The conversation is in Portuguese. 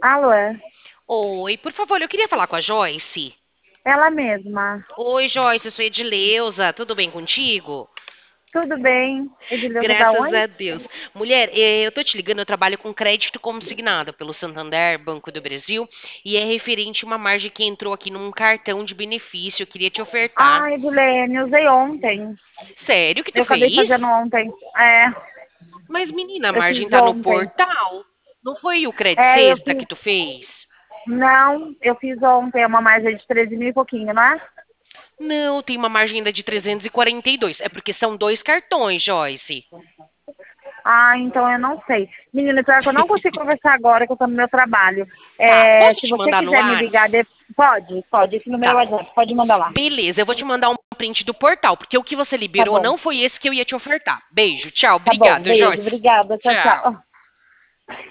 Alô, é? Oi, por favor, eu queria falar com a Joyce. Ela mesma. Oi, Joyce, eu sou Edileuza, tudo bem contigo? Tudo bem? Edileuza da Graças onde? a Deus. Mulher, eu tô te ligando, eu trabalho com crédito consignado pelo Santander, Banco do Brasil, e é referente a uma margem que entrou aqui num cartão de benefício, eu queria te ofertar. Ah, Edilene, usei ontem. Sério que tu Eu acabei fez? fazendo ontem. É, Mas, menina, a eu margem fiz tá no ontem. portal. Não foi o Cred É, eu Sexta que fiz. tu fez? Não, eu fiz ontem uma margem de 13 mil e pouquinho, não é? Não, tem uma margem ainda de 342. É porque são dois cartões, Joyce. Ah, então eu não sei. Menina, pior que eu não consigo conversar agora que eu tô no meu trabalho. Tá, É, posso se te você mandar no quiser me ligar, Whats? pode. Esse número é o Tá. WhatsApp, pode mandar lá. Beleza, eu vou te mandar um print do portal, porque o que você Tá liberou bom. não foi esse que eu ia te ofertar. Beijo, tchau, Tá bom, obrigado, beijo. Joyce. Obrigada. Tchau, Tchau. tchau.